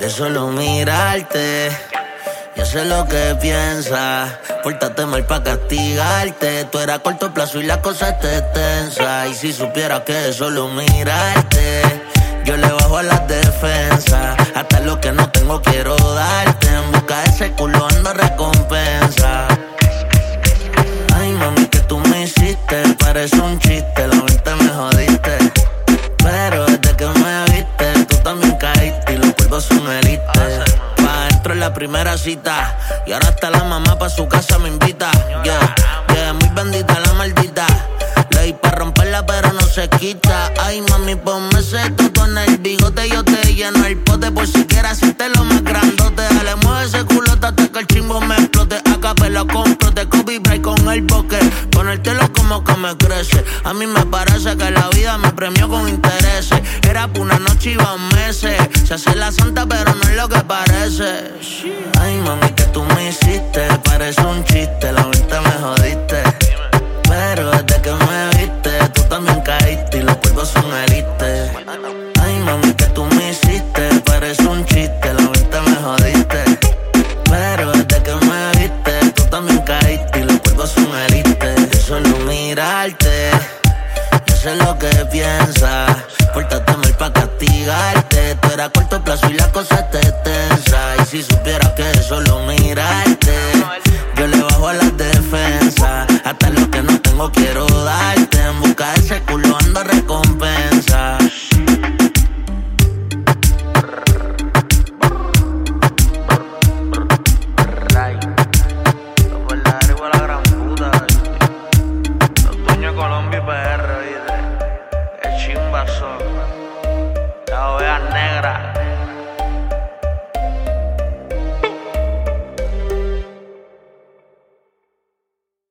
De solo mirarte, yo sé lo que piensas. Pórtate mal pa' castigarte. Tú eras a corto plazo y la cosa te tensa. Y si supieras que de solo mirarte, yo le bajo a las defensas. Hasta lo que no tengo quiero darte. En busca de ese culo ando recompensa. Ay, mami, que tú me hiciste, parece un chiste. La mente me jodiste, pero desde que me viste, tú también caíste y los polvos son elite. Pa' dentro en la primera cita, y ahora hasta la mamá pa' su casa me invita. Yeah, muy bendita la maldita. Le di pa' romperla pero no se quita. Ay, mami, ponme ese toto en el bigote. Yo te lleno el pote por si quieres hacerte lo más grandote. Dale, mueve ese culote hasta que el chimbo me explote. Acá me lo compro, te Kobe Bryant con el boque. Ponértelo como que me crece. A mí me parece que la vida me premió con intereses. Era por una noche y van meses. Se hace la santa pero no es lo que parece. Ay, mami, que tú me hiciste, parece un chiste. La mente me jodiste, pero desde que me viste, tú también caíste y los polvos son elite. Ay, mami, que tú me hiciste, parece un chiste. La mente me jodiste, pero desde que me viste, tú también caíste y los polvos son elite. De solo mirarte, yo sé lo que piensas. Pórtate mal pa' castigarte. Tú eras a corto plazo y la cosa te tensa. Y si supieras que de solo mirarte, yo le bajo a las defensas. Hasta lo que no tengo quiero darte. En busca de ese culo ando recompensa. Los verdaderos igual a la gran puta. Los dueños de Colombia y PR, ¿viste? El chimbazo. La oveja negra.